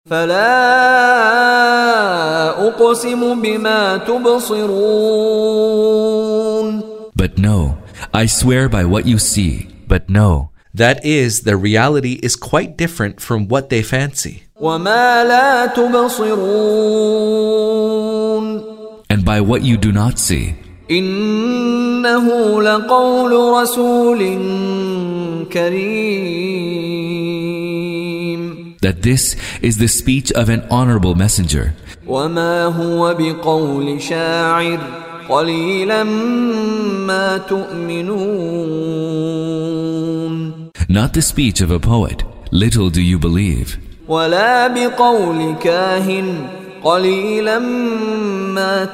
فلا أقسم بما تبصرون. But no, I swear by what you see. But no, that is, the reality is quite different from what they fancy. وما لا تبصرون. And by what you do not see. إنه لقول رسول كريم. That this is the speech of an honorable messenger. وما هو بقول شاعر قليلا ما تؤمنون. Not the speech of a poet. Little do you believe. ولا بقول كاهن قليلا ما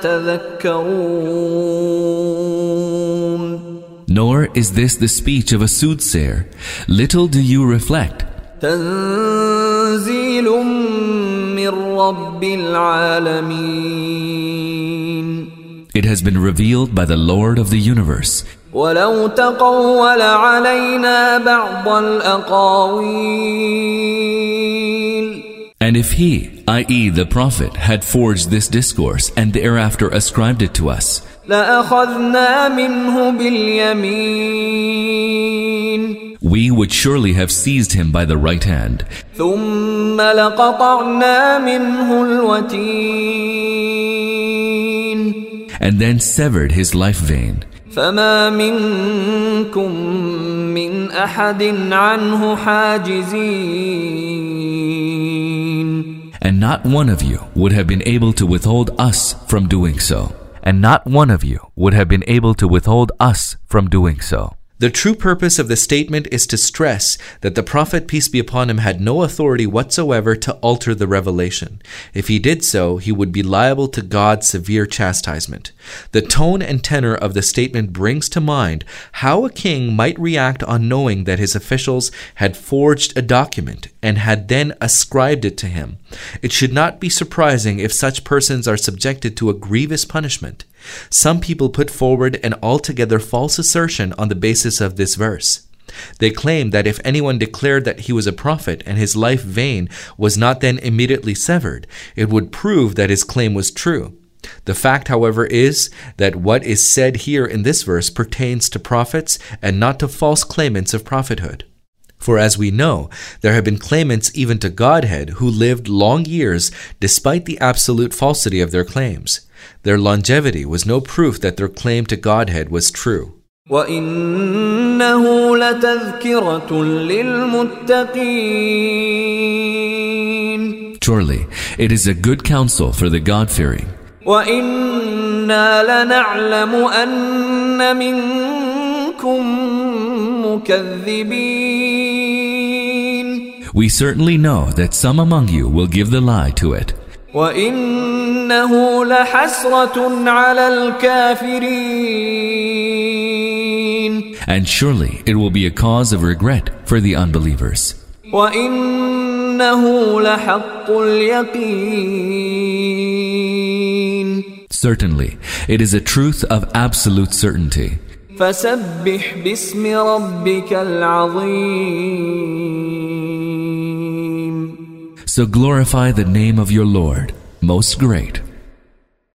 تذكرون. Nor is this the speech of a soothsayer. Little do you reflect. تنزيل من رب العالمين. It has been revealed by the Lord of the universe. ولو تقول علينا بعض الأقاويل. And if he, i.e. the Prophet, had forged this discourse and thereafter ascribed it to us, لأخذنا منه باليمين. we would surely have seized him by the right hand. ثم لقطعنا منه الوتين. And then severed his life vein. فما منكم من أحد عنه حاجزين. And not one of you would have been able to withhold us from doing so. And not one of you would have been able to withhold us from doing so. The true purpose of the statement is to stress that the Prophet, peace be upon him, had no authority whatsoever to alter the revelation. If he did so, he would be liable to God's severe chastisement. The tone and tenor of the statement brings to mind how a king might react on knowing that his officials had forged a document and had then ascribed it to him. It should not be surprising if such persons are subjected to a grievous punishment. Some people put forward an altogether false assertion on the basis of this verse. They claim that if anyone declared that he was a prophet and his life vein was not then immediately severed, it would prove that his claim was true. The fact, however, is that what is said here in this verse pertains to prophets and not to false claimants of prophethood. For as we know, there have been claimants even to Godhead who lived long years despite the absolute falsity of their claims. Their longevity was no proof that their claim to Godhead was true. وَإِنَّهُ لَتَذْكِرَةٌ لِلْمُتَّقِينَ. Surely, it is a good counsel for the God-fearing. وَإِنَّا لَنَعْلَمُ أَنَّ مِنكُم مُكَذِّبِينَ. We certainly know that some among you will give the lie to it. وَإِنَّهُ لَحَسْرَةٌ عَلَى الْكَافِرِينَ. And surely it will be a cause of regret for the unbelievers. وَإِنَّهُ لَحَقُّ الْيَقِينِ. Certainly, it is a truth of absolute certainty. فَسَبِّحْ بِاسْمِ رَبِّكَ الْعَظِيمِ. So glorify the name of your Lord, most great.